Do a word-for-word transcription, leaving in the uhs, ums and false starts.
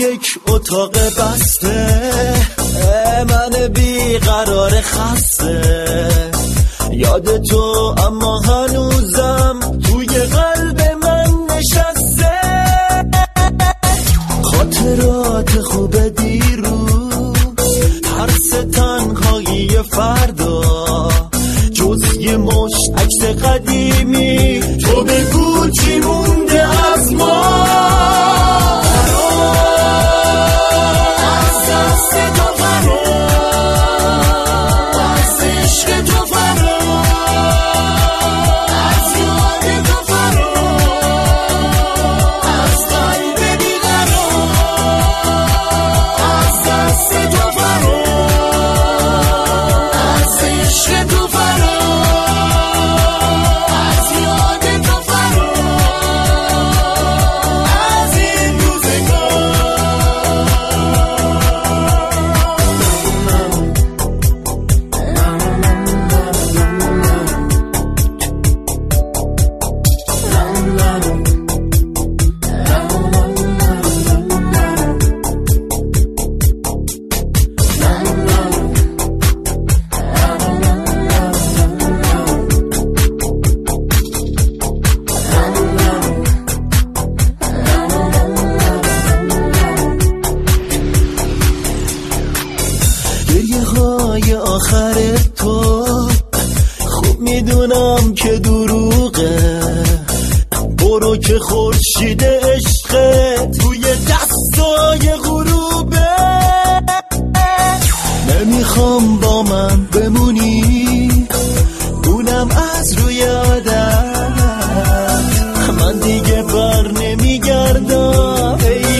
یک اتاق بسته، من بیقرار خسته. یاد تو اما هنوزم توی قلب من نشسته. خاطرات خوب دیروز، ترس تنهایی فردا، جز یه مشت عکس قدیمی. تو بگو چی مونده از ما؟ از دست تو فرار، از عشق تو فرار، از یاد تو فرار، از قلب بیقرار. از دست تو فرار، از عشق تو فرار، از یاد تو فرار، از این گریه های آخر تو، خوب میدونم که دروغه. برو که خورشید عشقت توی دستای غروبه. نمیخوام با من بمونی، اونم از روی عادت. من دیگه بر نمیگردم.